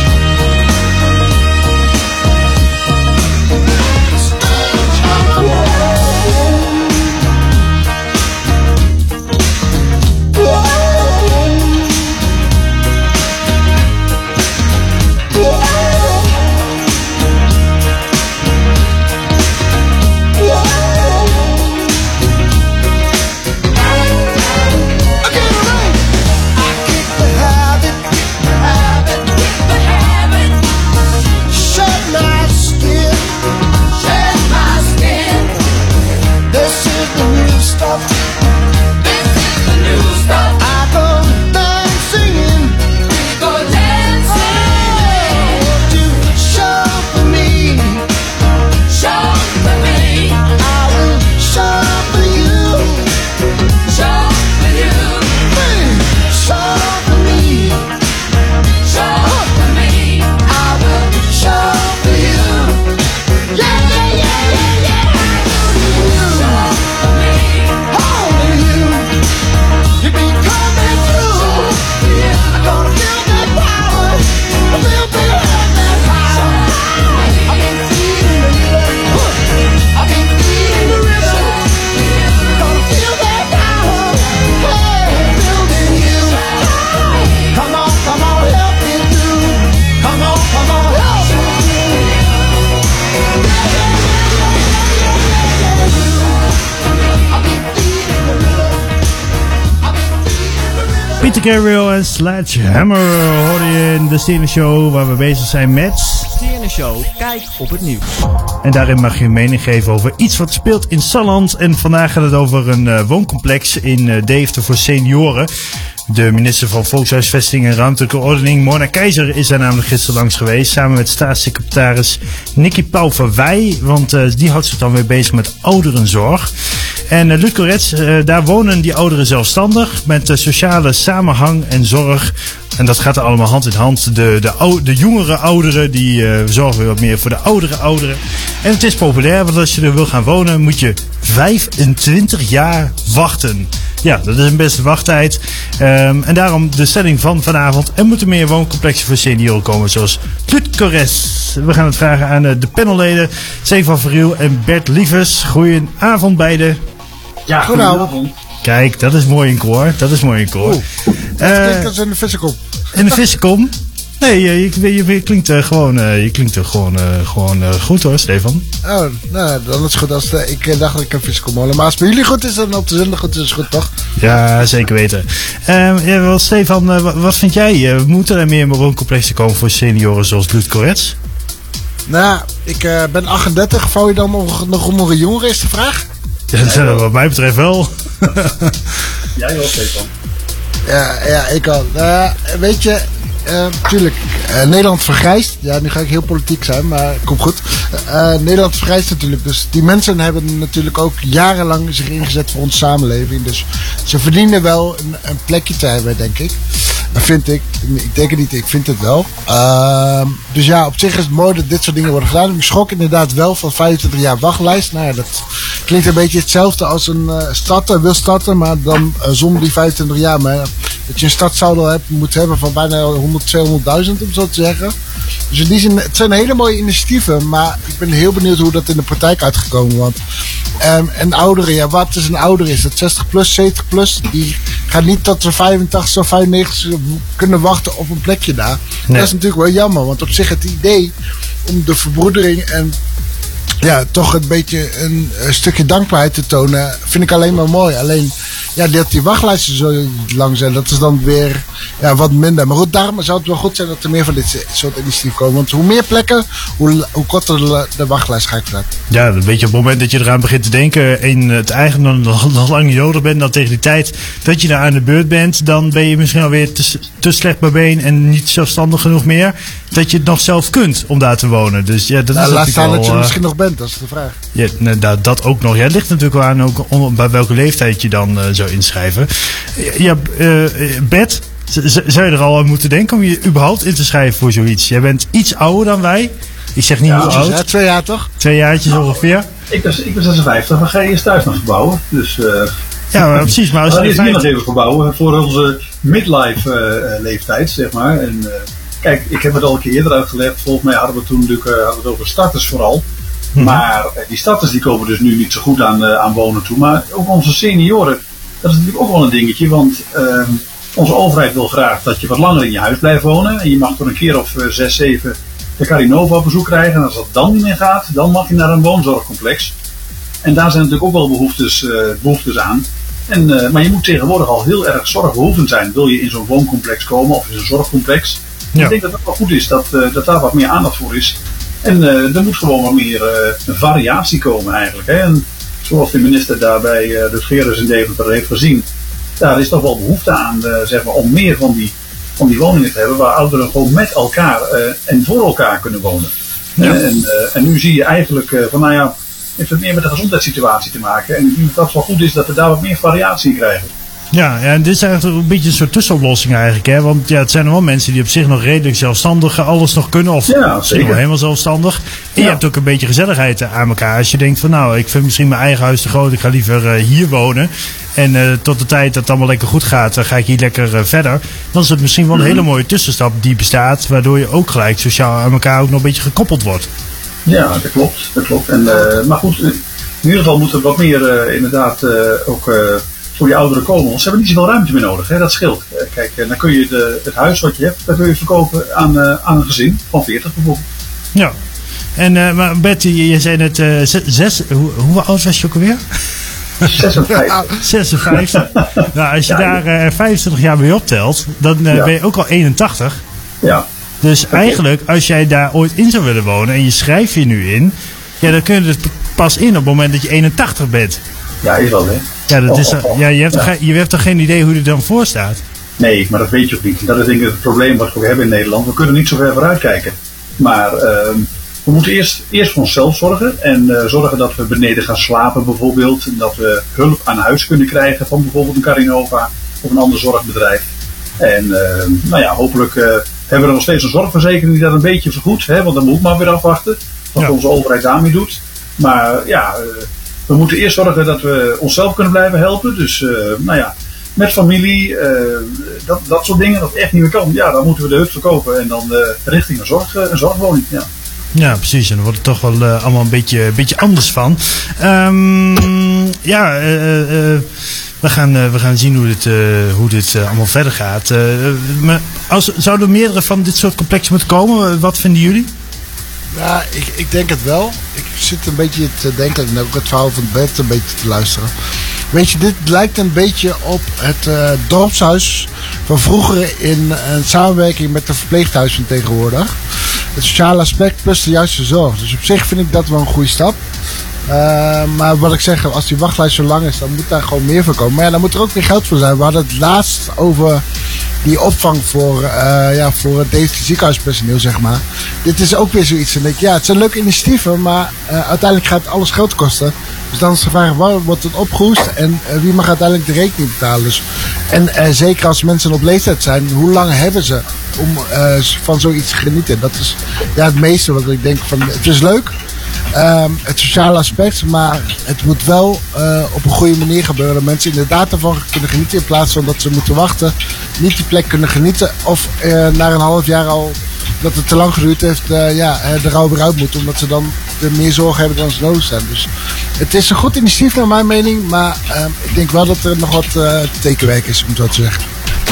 the sledgehammer. Shed my skin, shed my skin. This is the new stuff. This is the new stuff. I go dancing, we go dancing. To show for me, show for me. I will show for you, show for you. Show for me, show for me. I will show for you. Yeah, yeah, yeah, yeah, yeah. Show for me, only you. You be coming through. I'm gonna feel that power. I will be having that power. I've been feeling the rhythm. I've been feeling the rhythm. Gonna feel that power. Hey, building you. Come on, come on, help me through. Come on, come on, help me through. I've been feeling the rhythm. Peter Gabriel en Sledgehammer hoor je in de Stenen Show, waar we bezig zijn met... Stenen Show, kijk op het nieuws. En daarin mag je een mening geven over iets wat speelt in Salland. En vandaag gaat het over een uh, wooncomplex in uh, Deventer voor senioren. De minister van Volkshuisvesting en Ruimtelijke Ordening, Mona Keizer, is daar namelijk gisteren langs geweest. Samen met staatssecretaris Nicky Pauw van Wij. Want uh, die houdt zich dan weer bezig met ouderenzorg. En uh, Ludgerets, uh, daar wonen die ouderen zelfstandig met uh, sociale samenhang en zorg. En dat gaat er allemaal hand in hand. De, de, ou, de jongere ouderen die uh, zorgen weer wat meer voor de oudere ouderen. En het is populair, want als je er wil gaan wonen moet je vijfentwintig jaar wachten. Ja, dat is een beste wachttijd. Um, en daarom de stelling van vanavond. Er moeten meer wooncomplexen voor senioren komen, zoals Ludgerets. We gaan het vragen aan uh, de panelleden. Stefan Verriel en Bert Lievers. Goedenavond beiden. Ja, goedenavond. Kijk, dat is mooi in koor. Dat is mooi in koor. Oeh, dat uh, klinkt als in de vissenkom. In de vissenkom? Nee, je, je, je klinkt uh, gewoon, uh, je klinkt uh, gewoon, uh, gewoon uh, goed hoor, Stefan. Oh, nou, dan is het goed. Als de, ik dacht dat ik een vissenkom hoorde. Maar als het bij jullie goed is, dan op de zondag goed is het goed, toch? Ja, zeker weten. Uh, ja, wel, Stefan, uh, wat, wat vind jij? Uh, moeten er meer wooncomplexen komen voor senioren zoals Ludgerets? Nou, ik uh, ben achtendertig. Vouw je dan nog, nog onder een jongere, is de vraag? Ja, dat uh, wat mij betreft wel. Jij ook, Stefan? Ja, ja, ik al. Uh, weet je, uh, tuurlijk, uh, Nederland vergrijst. Ja, nu ga ik heel politiek zijn, maar komt goed. Uh, Nederland vergrijst natuurlijk. Dus die mensen hebben natuurlijk ook jarenlang zich ingezet voor onze samenleving. Dus ze verdienen wel een, een plekje te hebben, denk ik. Dat vind ik. Ik denk het niet, ik vind het wel. Uh, dus ja, op zich is het mooi dat dit soort dingen worden gedaan. Ik schrok inderdaad wel van vijfentwintig jaar wachtlijst. Nou ja, dat klinkt een beetje hetzelfde als een uh, starter, wil starten, maar dan uh, zonder die vijfentwintig jaar. Maar dat je een startsaldo hebt, moet hebben van bijna honderd, tweehonderdduizend, om zo te zeggen. Dus in die zin, het zijn hele mooie initiatieven, maar ik ben heel benieuwd hoe dat in de praktijk uitgekomen. Want um, en ouderen, ja, wat is een ouder? Is dat zestig plus, zeventig plus? Die gaat niet tot ze vijfentachtig of vijfennegentig kunnen wachten op een plekje daar. Nee. Dat is natuurlijk wel jammer, want op zich het idee om de verbroedering en ja, toch een beetje een, een stukje dankbaarheid te tonen, vind ik alleen maar mooi. Alleen, ja, dat die wachtlijsten zo lang zijn, dat is dan weer ja, wat minder. Maar goed, daarom zou het wel goed zijn dat er meer van dit soort initiatieven komen. Want hoe meer plekken, hoe, hoe korter de, de wachtlijst gaat worden. Ja, dan weet je op het moment dat je eraan begint te denken en het eigenlijk nog, nog lang niet nodig bent, dan tegen die tijd dat je daar aan de beurt bent, dan ben je misschien alweer te, te slecht bij been en niet zelfstandig genoeg meer, dat je het nog zelf kunt om daar te wonen. Dus ja, dat nou, is laat staan dat je uh, misschien nog bent, dat is de vraag. Ja, nou, dat, dat ook nog. Ja, het ligt natuurlijk wel aan ook om, bij welke leeftijd je dan uh, zou inschrijven. Ja, uh, Bert, z- zou je er al aan moeten denken om je überhaupt in te schrijven voor zoiets? Jij bent iets ouder dan wij. Ik zeg niet ja, hoe oud. Ja, twee jaar toch? Twee jaartjes nou, ongeveer. Ik ben, ik ben zesenvijftig, dan ga je eerst thuis nog verbouwen. Dus, uh, ja, maar precies. Maar als we je gaan eerst nog even verbouwen voor onze midlife uh, leeftijd, zeg maar. En, uh, kijk, ik heb het al een keer eerder uitgelegd. Volgens mij hadden we toen natuurlijk uh, hadden we het over starters vooral. Hmm. Maar uh, die starters die komen dus nu niet zo goed aan, uh, aan wonen toe. Maar ook onze senioren, dat is natuurlijk ook wel een dingetje. Want uh, onze overheid wil graag dat je wat langer in je huis blijft wonen. En je mag voor een keer of uh, zes, zeven de Carinova op bezoek krijgen. En als dat dan niet meer gaat, dan mag je naar een woonzorgcomplex. En daar zijn natuurlijk ook wel behoeftes, uh, behoeftes aan. En, uh, maar je moet tegenwoordig al heel erg zorgbehoevend zijn. Wil je in zo'n wooncomplex komen of in zo'n zorgcomplex? Ja. Ik denk dat het wel goed is dat, uh, dat daar wat meer aandacht voor is. En uh, er moet gewoon wat meer uh, variatie komen eigenlijk. Hè? En zoals de minister daar bij uh, de Gerus in Deventer heeft gezien, daar is toch wel behoefte aan uh, zeg maar, om meer van die, van die woningen te hebben waar ouderen gewoon met elkaar uh, en voor elkaar kunnen wonen. Ja. En, uh, en nu zie je eigenlijk uh, van nou ja, heeft het meer met de gezondheidssituatie te maken. En ik denk dat het wel goed is dat we daar wat meer variatie in krijgen. Ja, ja, en dit is eigenlijk een beetje een soort tussenoplossing eigenlijk. Hè? Want ja, het zijn er wel mensen die op zich nog redelijk zelfstandig alles nog kunnen. Of ja, misschien wel helemaal zelfstandig. En ja. je hebt ook een beetje gezelligheid aan elkaar. Als je denkt van nou, ik vind misschien mijn eigen huis te groot. Ik ga liever uh, hier wonen. En uh, tot de tijd dat het allemaal lekker goed gaat, dan ga ik hier lekker uh, verder. Dan is het misschien wel een mm-hmm. hele mooie tussenstap die bestaat. Waardoor je ook gelijk sociaal aan elkaar ook nog een beetje gekoppeld wordt. Ja, dat klopt. Dat klopt. En, uh, maar goed, in ieder geval moet er wat meer uh, inderdaad uh, ook... Uh, voor die ouderen komen. Want ze hebben niet zoveel ruimte meer nodig. Hè? Dat scheelt. Kijk, dan kun je de, het huis wat je hebt, dat kun je verkopen aan, uh, aan een gezin van veertig bijvoorbeeld. Ja. En uh, maar Betty, je zei net uh, zes, hoe, hoe oud was je ook alweer? zesenvijftig. zesenvijftig. Nou, als je ja, daar uh, vijfentwintig jaar mee optelt, dan uh, ja. ben je ook al eenentachtig. Ja. Dus okay. eigenlijk, als jij daar ooit in zou willen wonen en je schrijft je nu in, ja, dan kun je er pas in op het moment dat je eenentachtig bent. Ja, is wel, hè? Ja, dat is, ja, je, hebt ja. Toch, je hebt toch geen idee hoe je er dan voor staat? Nee, maar dat weet je ook niet. Dat is denk ik het probleem wat we hebben in Nederland. We kunnen niet zo ver vooruit kijken. Maar uh, we moeten eerst, eerst voor onszelf zorgen. En uh, zorgen dat we beneden gaan slapen bijvoorbeeld. En dat we hulp aan huis kunnen krijgen van bijvoorbeeld een Carinova of een ander zorgbedrijf. En uh, nou ja, hopelijk uh, hebben we nog steeds een zorgverzekering die dat een beetje vergoedt. Hè, want dan moet maar weer afwachten wat ja. onze overheid daarmee doet. Maar ja, uh, we moeten eerst zorgen dat we onszelf kunnen blijven helpen. Dus uh, nou ja, met familie, uh, dat, dat soort dingen, dat echt niet meer kan. Ja, dan moeten we de hut verkopen en dan uh, richting een, zorg, een zorgwoning. Ja. Ja, precies. En dan wordt het toch wel uh, allemaal een beetje, beetje anders van. Um, ja, uh, uh, we, gaan, uh, we gaan zien hoe dit, uh, hoe dit uh, allemaal verder gaat. Uh, maar als, zouden er meerdere van dit soort complexen moeten komen? Wat vinden jullie? Ja, ik, ik denk het wel. Ik zit een beetje te denken, en heb ik het verhaal van het bed een beetje te luisteren. Weet je, dit lijkt een beetje op het uh, dorpshuis van vroeger in een samenwerking met de verpleeghuis van tegenwoordig. Het sociale aspect plus de juiste zorg. Dus op zich vind ik dat wel een goede stap. Uh, maar wat ik zeg, als die wachtlijst zo lang is, dan moet daar gewoon meer voor komen. Maar ja, dan moet er ook weer geld voor zijn. We hadden het laatst over die opvang voor, uh, ja, voor het ziekenhuispersoneel, zeg maar. Dit is ook weer zoiets. En denk ik, ja, het zijn leuke initiatieven, maar uh, uiteindelijk gaat alles geld kosten. Dus dan is de vraag, waar wordt het opgehoest en uh, wie mag uiteindelijk de rekening betalen? Dus, en uh, zeker als mensen op leeftijd zijn, hoe lang hebben ze om uh, van zoiets te genieten? Dat is ja, het meeste wat ik denk van, het is leuk. Um, het sociale aspect, maar het moet wel uh, op een goede manier gebeuren. Dat mensen inderdaad ervan kunnen genieten in plaats van dat ze moeten wachten, niet die plek kunnen genieten of uh, na een half jaar al dat het te lang geduurd heeft, uh, ja, er rouw weer uit moeten, omdat ze dan meer zorg hebben dan ze nodig zijn. Dus het is een goed initiatief naar mijn mening, maar uh, ik denk wel dat er nog wat uh, tekenwerk is, om het zo te zeggen.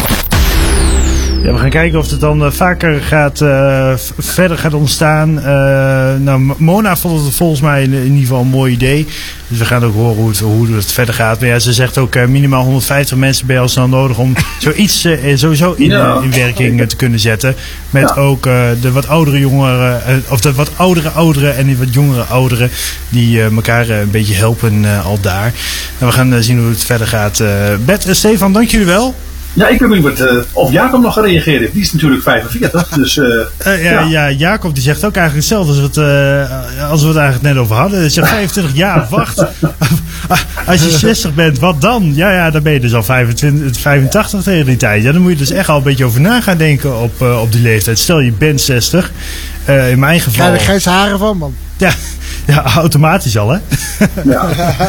Ja, we gaan kijken of het dan uh, vaker gaat, uh, verder gaat ontstaan. Uh, nou, Mona vond het volgens mij in, in ieder geval een mooi idee. Dus we gaan ook horen hoe het, hoe het verder gaat. Maar ja, ze zegt ook uh, minimaal honderdvijftig mensen ben je al snel nodig om zoiets uh, sowieso in, ja. uh, in werking uh, te kunnen zetten. Met ja. ook uh, de wat oudere jongeren, uh, of de wat oudere ouderen en de wat jongere ouderen die uh, elkaar uh, een beetje helpen uh, al daar. En we gaan uh, zien hoe het verder gaat. Uh, Bert en Stefan, dank jullie wel. Ja, ik ben benieuwd uh, of Jacob nog gereageerd heeft. Die is natuurlijk vijfenveertig. Dus, uh, uh, ja, ja. ja, Jacob die zegt ook eigenlijk hetzelfde als, het, uh, als we het eigenlijk net over hadden. Hij zegt vijfentwintig jaar, wacht. Als je zestig bent, wat dan? Ja, ja, dan ben je dus al vijfentwintig, vijfentachtig tegen die tijd. Ja, dan moet je dus echt al een beetje over na gaan denken op, uh, op die leeftijd. Stel je bent zestig. Uh, in mijn geval... Krijg je er grijze haren van, man. Ja, ja, automatisch al, hè? Ja.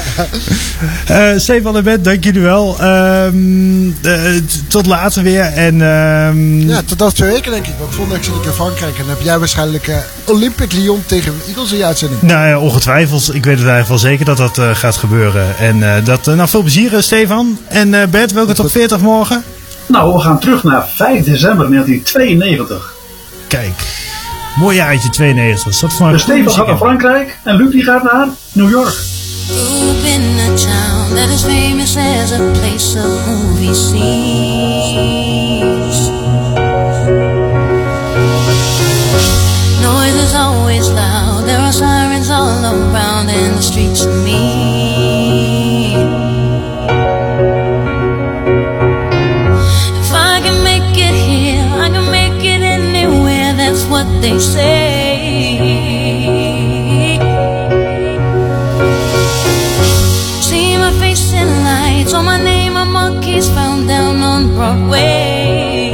uh, Stefan en Bert, dank jullie wel. Um, uh, t- tot later weer. En, um... Ja, tot over twee weken denk ik. Want volgende week zit ik in Frankrijk. En dan heb jij waarschijnlijk uh, Olympic Lyon tegen Eagles in je uitzending. Nou ja, ongetwijfeld. Ik weet het eigenlijk wel zeker dat dat uh, gaat gebeuren. En uh, dat, uh, nou, veel plezier, uh, Stefan. En uh, Bert, welke top veertig morgen? Nou, we gaan terug naar vijf december negentien tweeënnegentig. Kijk. Mooi jaartje tweeënnegentig. Dat dus Stefan gaat naar Frankrijk en Luc die gaat naar New York. Grew up in a town that is famous as a place of movie scenes. Noise is always loud. There are sirens all around and the streets are mean. If I can make it here, I can make it anywhere. That's what they say. See my face in lights, or my name on monkeys found down on Broadway.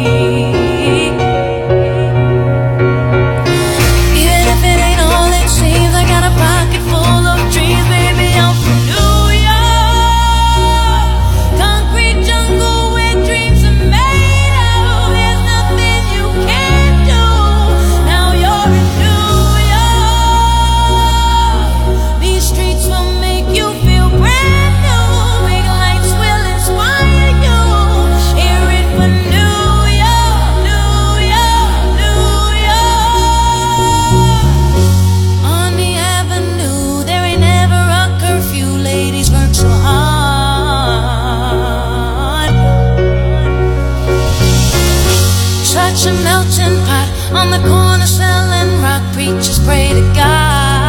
Even if it ain't all it seems, I got a pocket full of dreams, baby, I'm from New York. Concrete jungle where dreams are made of. There's nothing you can't do. Now you're in New York. These streets will make you feel brand new. Big lights will inspire you. Hear it for New York, New York, New York. On the avenue, there ain't never a curfew. Ladies work so hard. Such a melting pot on the corner selling rock. Preachers pray to God.